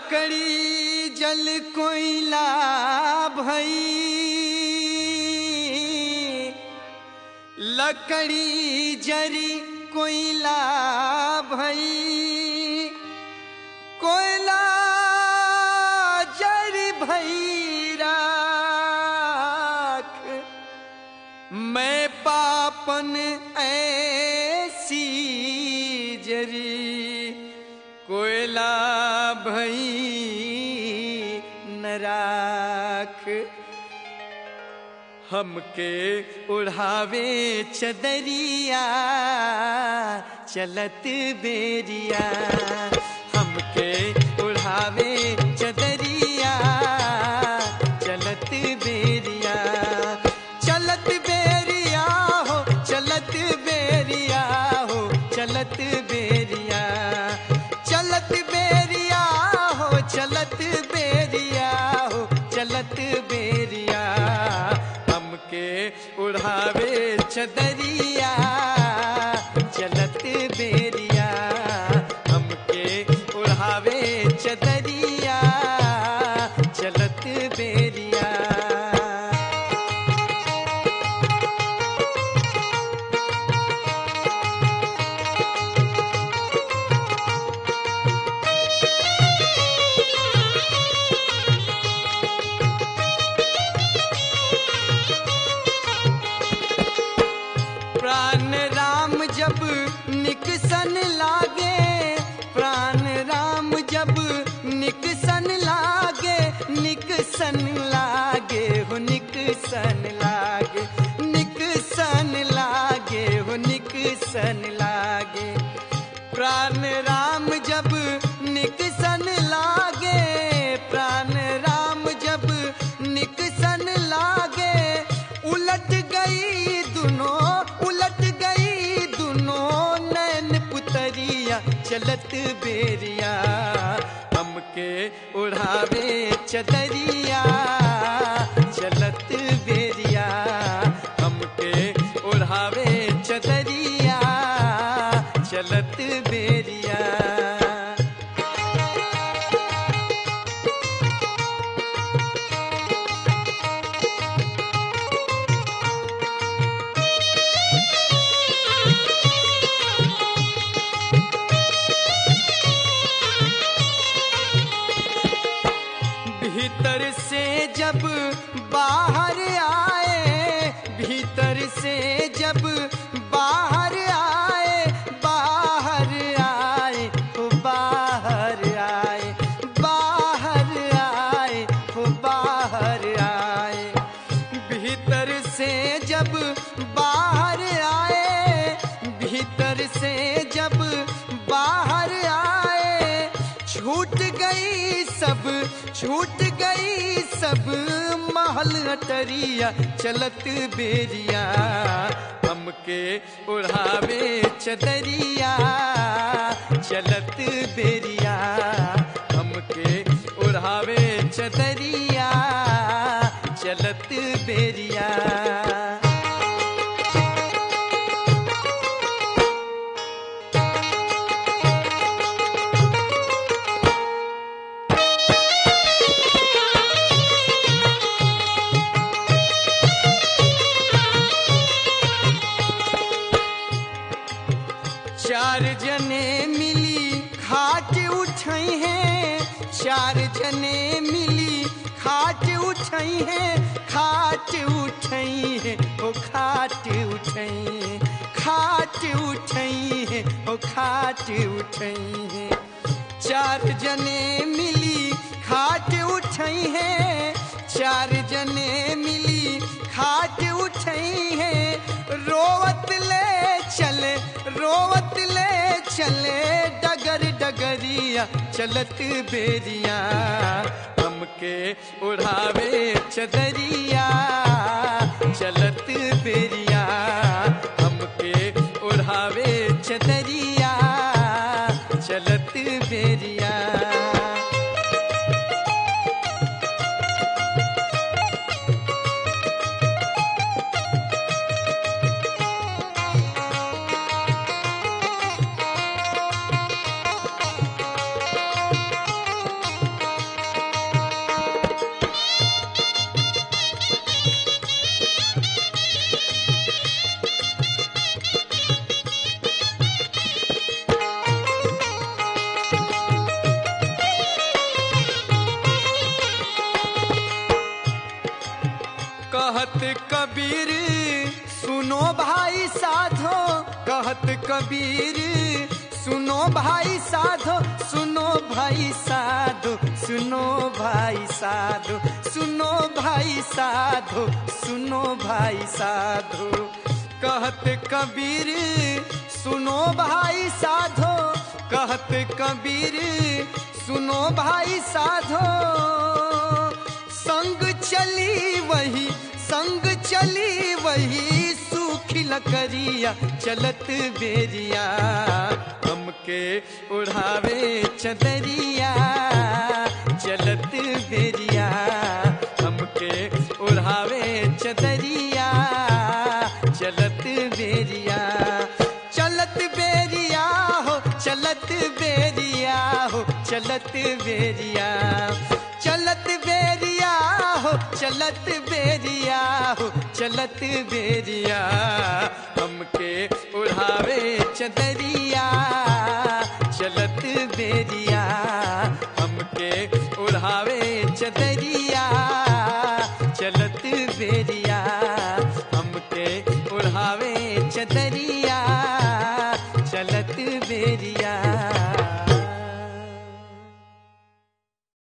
लकड़ी जल कोयला भई, लकड़ी जरी कोयला भई, कोयला जरी भई राख। मैं पापन ऐसी जरी कोयला भई न राख। हमके उड़ावे चदरिया चलत बेरिया, हमके उड़ावे चदरिया चलत बेरिया। चलत बेरिया हो चलत बेरिया हो चलत बेरिया, चलत बेरिया हो चलत बेरिया हो चलत बेरिया। हमके उड़ावे चदरिया चलत बेरिया, हमके उड़ावे चदरिया चलत बेरिया। प्राण राम जब निकसन लागे, प्राण राम जब निकसन लागे, निकसन लागे हो निकसन लागे, निकसन लागे हो निकसन लागे। प्राण राम जब निकसन लागे, प्राण राम जब निकसन लागे। उलट गई दुनों, उलट गई दुनों नैन पुतरिया चलत बेरिया। हमके उड़ावे चदरिया चलत बेरिया, हमके उड़ावे चदरिया चलत बेरिया। भीतर से जब बाहर आए, भीतर से जब बाहर आए, बाहर आए हो बाहर आए, बाहर आए हो बाहर आए। भीतर से जब बाहर आए, भीतर से जब बाहर आए। छूट गई सब, छूट गई सब महल अटरिया चलत बेरिया। हमके उड़ावे चदरिया चलत बेरिया, हमके उड़ावे चदरिया चलत बेरिया। चार जने मिली खाट उठाई हैं, चार जने मिली खाट उठाई हैं, खाट उठाई है ओ खाट उठाई है, खाट उठाई है ओ खाट उठाई है। चार जने मिली खाट उठाई हैं, चार जने मिली खाट उठाई हैं। रोवत ले चले, रोवत ले चले डगर डगरिया चलत बेरिया। हमके उड़ावे चदरिया चलत बेरिया, हमके उड़ावे चदरिया चलत बेरिया। कहत कबीर सुनो भाई साधो, कहत कबीर सुनो भाई साधो, सुनो भाई साधो, सुनो भाई साधो, सुनो भाई साधो, सुनो भाई साधो। कहत कबीर सुनो भाई साधो, कहत कबीर सुनो भाई साधो। संग चली वही, संग चली वही सूखी लकड़िया, चलत बेरिया हमके उड़ावे चदरिया, चलत बेरिया हमके उड़ावे चदरिया, चलत बेरिया। चलत बेरिया हो, चलत बेरिया हो, चलत बेरिया, चलत बेरिया हो, चलत बेरिया हो, चलत बेरिया हमके उड़ावे चदरिया, चलत बेरिया हमके उड़ावे चदरिया।